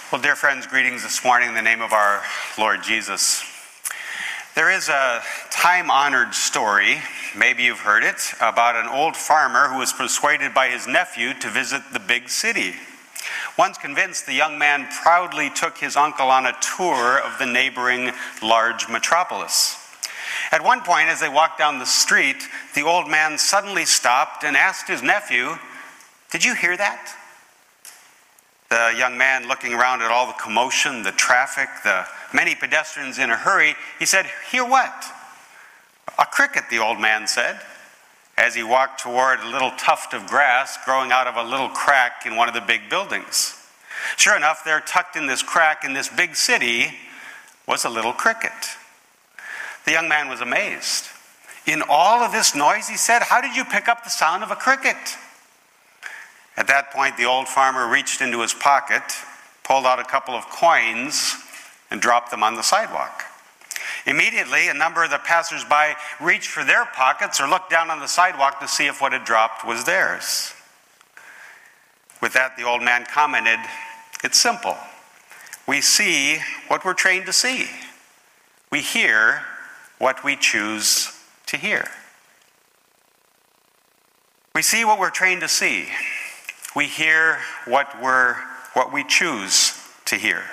Well, dear friends, greetings this morning in the name of our Lord Jesus. There is a time-honored story, maybe you've heard it, about an old farmer who was persuaded by his nephew to visit the big city. Once convinced, the young man proudly took his uncle on a tour of the neighboring large metropolis. At one point, as they walked down the street, the old man suddenly stopped and asked his nephew, "Did you hear that?" The young man, looking around at all the commotion, the traffic, the many pedestrians in a hurry, he said, "Hear what?" "A cricket," the old man said, as he walked toward a little tuft of grass growing out of a little crack in one of the big buildings. Sure enough, there tucked in this crack in this big city was a little cricket. The young man was amazed. "In all of this noise," he said, "how did you pick up the sound of a cricket?" At that point, the old farmer reached into his pocket, pulled out a couple of coins, and dropped them on the sidewalk. Immediately, a number of the passers-by reached for their pockets or looked down on the sidewalk to see if what had dropped was theirs. With that, the old man commented, "It's simple. We see what we're trained to see. We hear what we choose to hear." We see what we're trained to see. We hear what we choose to hear.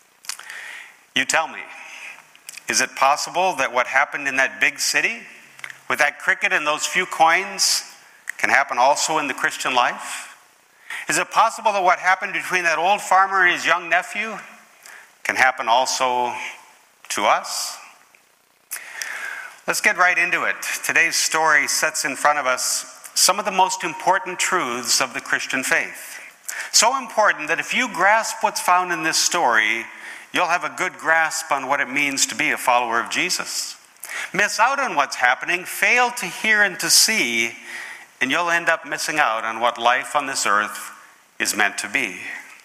You tell me, is it possible that what happened in that big city, with that cricket and those few coins, can happen also in the Christian life? Is it possible that what happened between that old farmer and his young nephew can happen also to us? Let's get right into it. Today's story sets in front of us some of the most important truths of the Christian faith. So important that if you grasp what's found in this story, you'll have a good grasp on what it means to be a follower of Jesus. Miss out on what's happening, fail to hear and to see, and you'll end up missing out on what life on this earth is meant to be.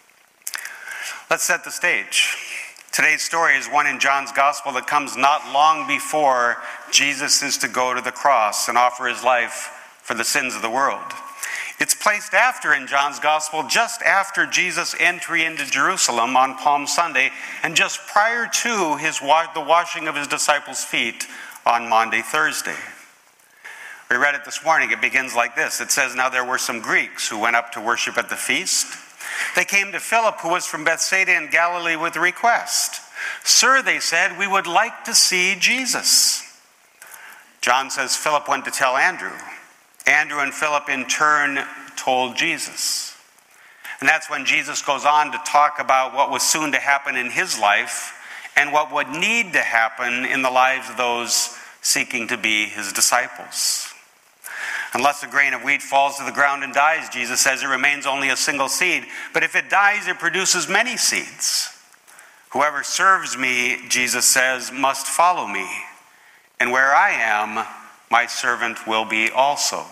Let's set the stage. Today's story is one in John's Gospel that comes not long before Jesus is to go to the cross and offer his life for the sins of the world. It's placed after in John's Gospel, just after Jesus' entry into Jerusalem on Palm Sunday, and just prior to the washing of his disciples' feet on Maundy Thursday. We read it this morning. It begins like this. It says, "Now there were some Greeks who went up to worship at the feast. They came to Philip, who was from Bethsaida in Galilee, with a request. 'Sir,' they said, 'we would like to see Jesus.' John says Philip went to tell Andrew. Andrew and Philip in turn told Jesus. And that's when Jesus goes on to talk about what was soon to happen in his life and what would need to happen in the lives of those seeking to be his disciples. Unless a grain of wheat falls to the ground and dies, Jesus says, it remains only a single seed. But if it dies, it produces many seeds. Whoever serves me, Jesus says, must follow me. And where I am, my servant will be also."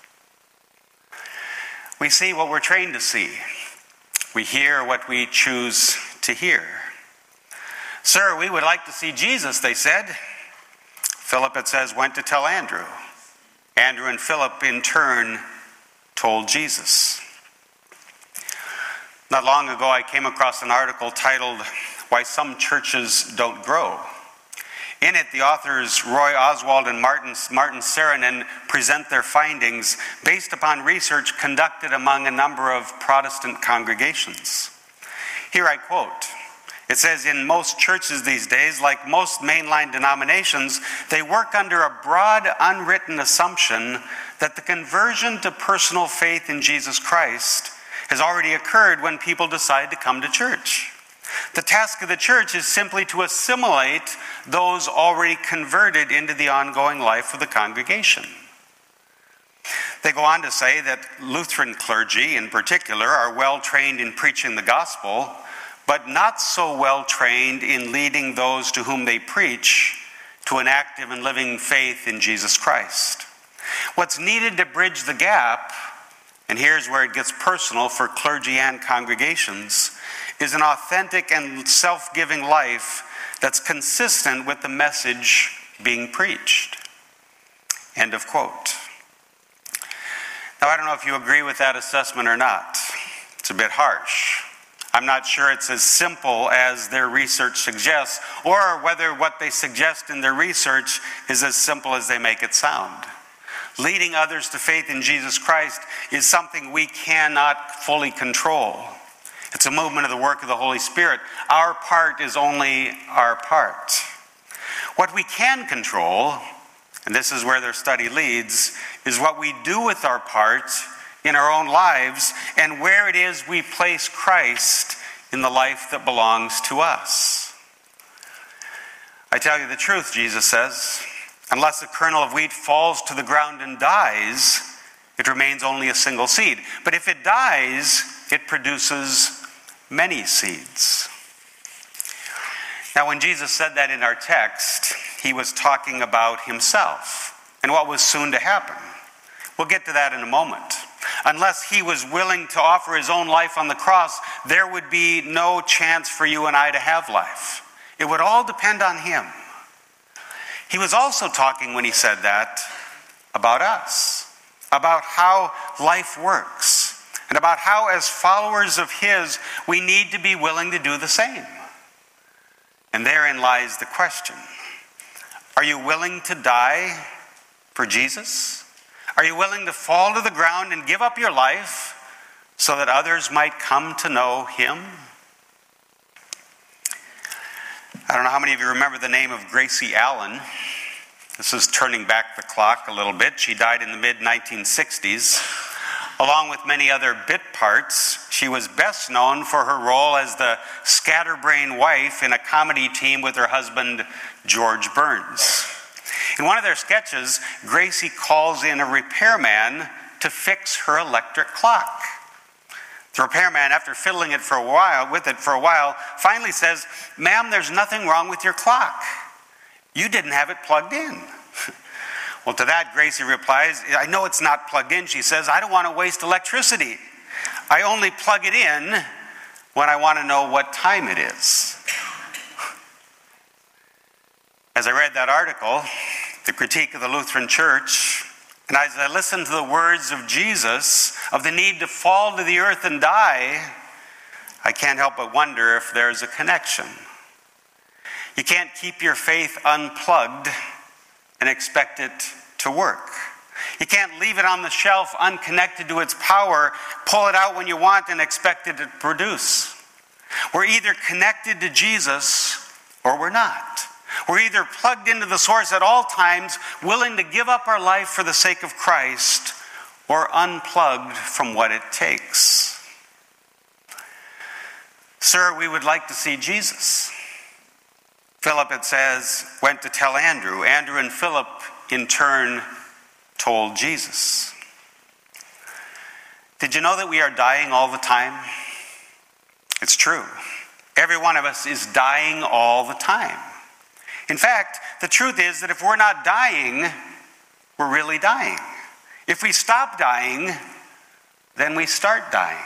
We see what we're trained to see. We hear what we choose to hear. "Sir, we would like to see Jesus," they said. Philip, it says, went to tell Andrew. Andrew and Philip, in turn, told Jesus. Not long ago, I came across an article titled, "Why Some Churches Don't Grow." In it, the authors Roy Oswald and Martin Saranen present their findings based upon research conducted among a number of Protestant congregations. Here I quote. It says, "In most churches these days, like most mainline denominations, they work under a broad, unwritten assumption that the conversion to personal faith in Jesus Christ has already occurred when people decide to come to church. The task of the church is simply to assimilate those already converted into the ongoing life of the congregation." They go on to say that Lutheran clergy, in particular, are well trained in preaching the gospel, but not so well trained in leading those to whom they preach to an active and living faith in Jesus Christ. What's needed to bridge the gap, and here's where it gets personal for clergy and congregations, is an authentic and self-giving life that's consistent with the message being preached. End of quote. Now, I don't know if you agree with that assessment or not. It's a bit harsh. I'm not sure it's as simple as their research suggests, or whether what they suggest in their research is as simple as they make it sound. Leading others to faith in Jesus Christ is something we cannot fully control. It's a movement of the work of the Holy Spirit. Our part is only our part. What we can control, and this is where their study leads, is what we do with our part in our own lives and where it is we place Christ in the life that belongs to us. I tell you the truth, Jesus says, unless a kernel of wheat falls to the ground and dies, it remains only a single seed. But if it dies, it produces many seeds. Now, when Jesus said that in our text, he was talking about himself and what was soon to happen. We'll get to that in a moment. Unless he was willing to offer his own life on the cross, there would be no chance for you and I to have life. It would all depend on him. He was also talking, when he said that, about us, about how life works, and about how, as followers of his, we need to be willing to do the same. And therein lies the question. Are you willing to die for Jesus? Are you willing to fall to the ground and give up your life so that others might come to know him? I don't know how many of you remember the name of Gracie Allen. This is turning back the clock a little bit. She died in the mid-1960s. Along with many other bit parts, she was best known for her role as the scatterbrain wife in a comedy team with her husband, George Burns. In one of their sketches, Gracie calls in a repairman to fix her electric clock. The repairman, after fiddling with it for a while, finally says, "Ma'am, there's nothing wrong with your clock. You didn't have it plugged in." Well, to that, Gracie replies, "I know it's not plugged in," she says. "I don't want to waste electricity. I only plug it in when I want to know what time it is." As I read that article, the critique of the Lutheran Church, and as I listened to the words of Jesus of the need to fall to the earth and die, I can't help but wonder if there's a connection. You can't keep your faith unplugged and expect it to work. You can't leave it on the shelf unconnected to its power, pull it out when you want and expect it to produce. We're either connected to Jesus or we're not. We're either plugged into the source at all times, willing to give up our life for the sake of Christ, or unplugged from what it takes. "Sir, we would like to see Jesus." Philip, it says, went to tell Andrew. Andrew and Philip, in turn, told Jesus. Did you know that we are dying all the time? It's true. Every one of us is dying all the time. In fact, the truth is that if we're not dying, we're really dying. If we stop dying, then we start dying.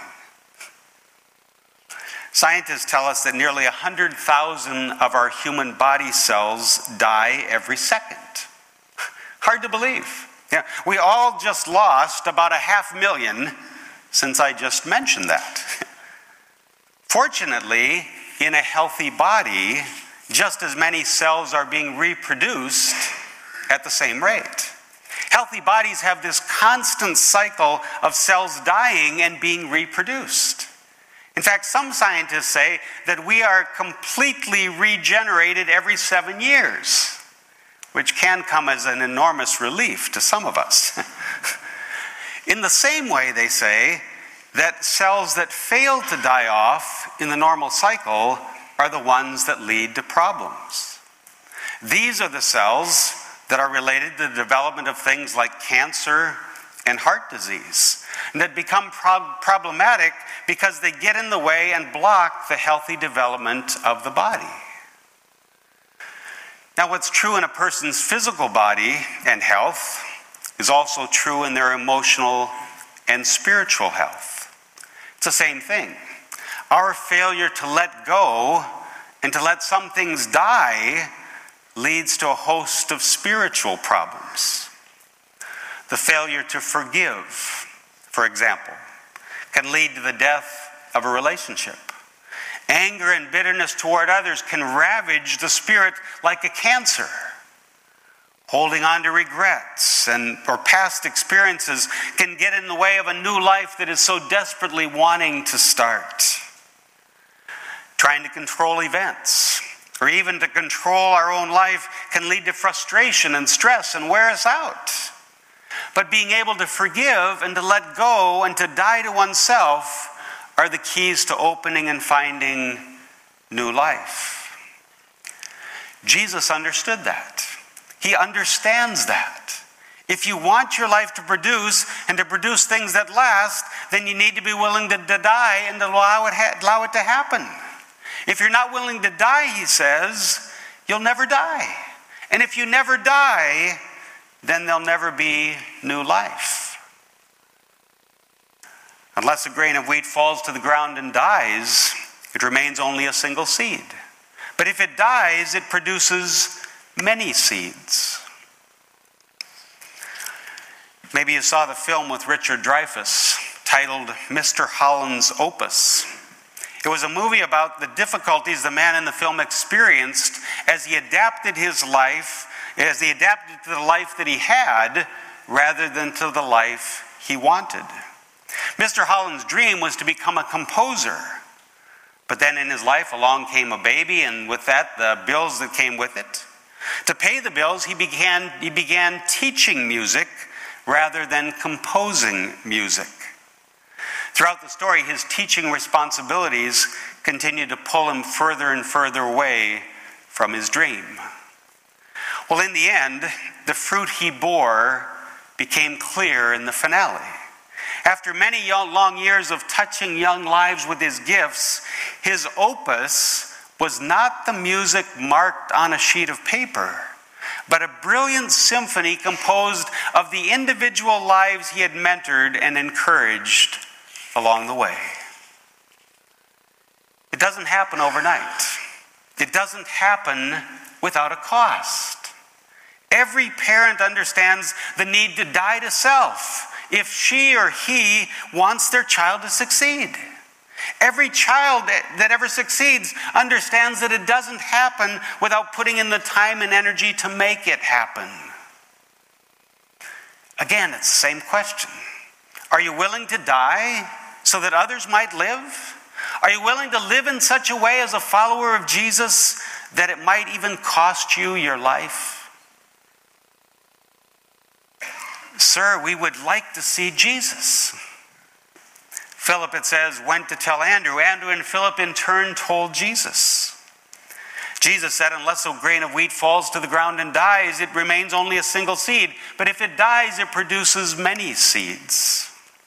Scientists tell us that nearly 100,000 of our human body cells die every second. Hard to believe. Yeah, we all just lost about 500,000 since I just mentioned that. Fortunately, in a healthy body, just as many cells are being reproduced at the same rate. Healthy bodies have this constant cycle of cells dying and being reproduced. In fact, some scientists say that we are completely regenerated every 7 years, which can come as an enormous relief to some of us. In the same way, they say that cells that fail to die off in the normal cycle are the ones that lead to problems. These are the cells that are related to the development of things like cancer and heart disease, and that become problematic because they get in the way and block the healthy development of the body. Now, what's true in a person's physical body and health is also true in their emotional and spiritual health. It's the same thing. Our failure to let go and to let some things die leads to a host of spiritual problems. The failure to forgive, for example, can lead to the death of a relationship. Anger and bitterness toward others can ravage the spirit like a cancer. Holding on to regrets or past experiences can get in the way of a new life that is so desperately wanting to start. Trying to control events or even to control our own life can lead to frustration and stress and wear us out. But being able to forgive and to let go and to die to oneself are the keys to opening and finding new life. Jesus understood that. He understands that. If you want your life to produce and to produce things that last, then you need to be willing to die and to allow it to happen. If you're not willing to die, he says, you'll never die. And if you never die, then there'll never be new life. Unless a grain of wheat falls to the ground and dies, it remains only a single seed. But if it dies, it produces many seeds. Maybe you saw the film with Richard Dreyfuss titled Mr. Holland's Opus. It was a movie about the difficulties the man in the film experienced as he adapted his life, as he adapted to the life that he had rather than to the life he wanted. Mr. Holland's dream was to become a composer. But then in his life along came a baby, and with that the bills that came with it. To pay the bills, he began teaching music rather than composing music. Throughout the story, his teaching responsibilities continued to pull him further and further away from his dream. Well, in the end, the fruit he bore became clear in the finale. After many long years of touching young lives with his gifts, his opus was not the music marked on a sheet of paper, but a brilliant symphony composed of the individual lives he had mentored and encouraged along the way. It doesn't happen overnight. It doesn't happen without a cost. Every parent understands the need to die to self if she or he wants their child to succeed. Every child that ever succeeds understands that it doesn't happen without putting in the time and energy to make it happen. Again, it's the same question. Are you willing to die so that others might live? Are you willing to live in such a way as a follower of Jesus that it might even cost you your life? Sir, we would like to see Jesus. Philip, it says, went to tell Andrew. Andrew and Philip in turn told Jesus. Jesus said, unless a grain of wheat falls to the ground and dies, it remains only a single seed. But if it dies, it produces many seeds.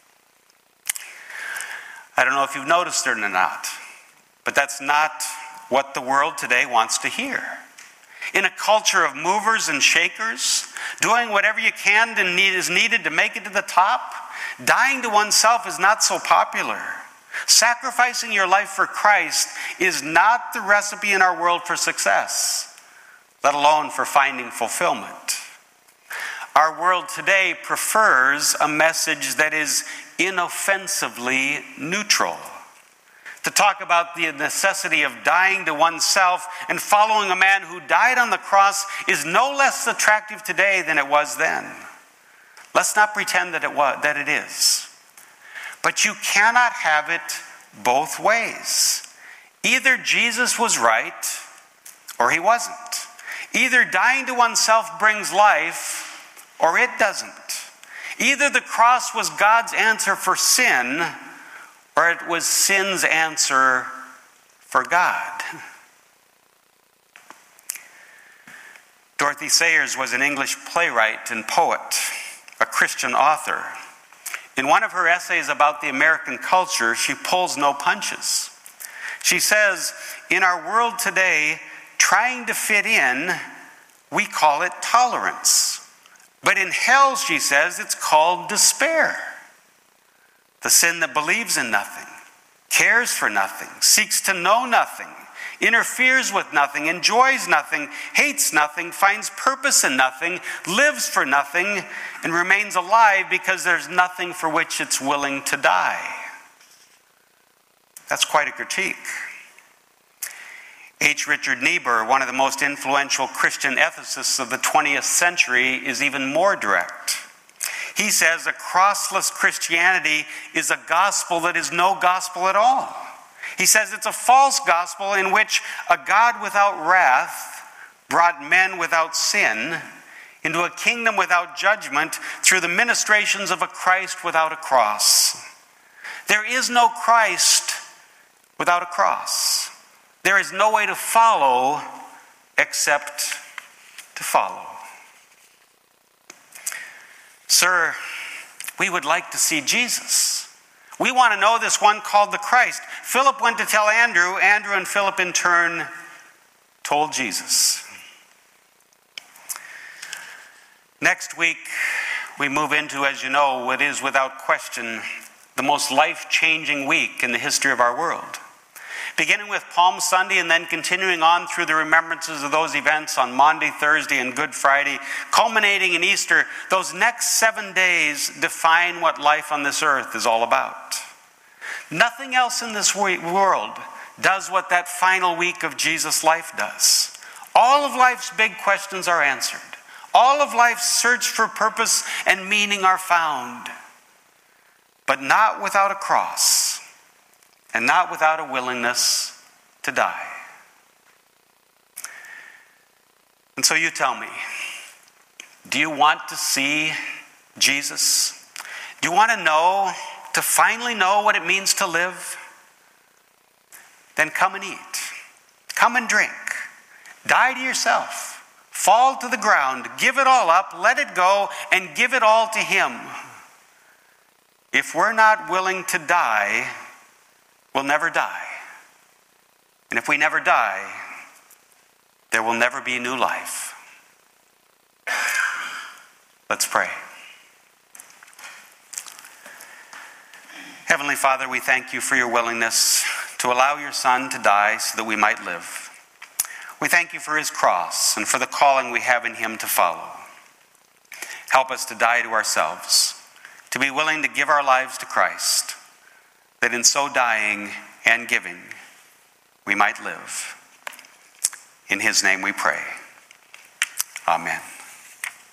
I don't know if you've noticed it or not, but that's not what the world today wants to hear. In a culture of movers and shakers, doing whatever you can is needed to make it to the top, dying to oneself is not so popular. Sacrificing your life for Christ is not the recipe in our world for success, let alone for finding fulfillment. Our world today prefers a message that is inoffensively neutral. To talk about the necessity of dying to oneself and following a man who died on the cross is no less attractive today than it was then. Let's not pretend that it is. But you cannot have it both ways. Either Jesus was right or he wasn't. Either dying to oneself brings life or it doesn't. Either the cross was God's answer for sin or it was sin's answer for God. Dorothy Sayers was an English playwright and poet, a Christian author. In one of her essays about the American culture, she pulls no punches. She says, in our world today, trying to fit in, we call it tolerance. But in hell, she says, it's called despair. The sin that believes in nothing, cares for nothing, seeks to know nothing, interferes with nothing, enjoys nothing, hates nothing, finds purpose in nothing, lives for nothing, and remains alive because there's nothing for which it's willing to die. That's quite a critique. H. Richard Niebuhr, one of the most influential Christian ethicists of the 20th century, is even more direct. He says a crossless Christianity is a gospel that is no gospel at all. He says it's a false gospel in which a God without wrath brought men without sin into a kingdom without judgment through the ministrations of a Christ without a cross. There is no Christ without a cross. There is no way to follow except to follow. Sir, we would like to see Jesus. We want to know this one called the Christ. Philip went to tell Andrew. Andrew and Philip in turn told Jesus. Next week, we move into, as you know, what is without question the most life-changing week in the history of our world. Beginning with Palm Sunday and then continuing on through the remembrances of those events on Maundy, Thursday, and Good Friday, culminating in Easter, those next 7 days define what life on this earth is all about. Nothing else in this world does what that final week of Jesus' life does. All of life's big questions are answered. All of life's search for purpose and meaning are found. But not without a cross. And not without a willingness to die. And so you tell me, do you want to see Jesus? Do you want to finally know what it means to live? Then come and eat. Come and drink. Die to yourself. Fall to the ground. Give it all up. Let it go and give it all to Him. If we're not willing to die, we'll never die. And if we never die, there will never be new life. Let's pray. Heavenly Father, we thank you for your willingness to allow your Son to die so that we might live. We thank you for his cross and for the calling we have in him to follow. Help us to die to ourselves, to be willing to give our lives to Christ, that in so dying and giving, we might live. In his name we pray. Amen.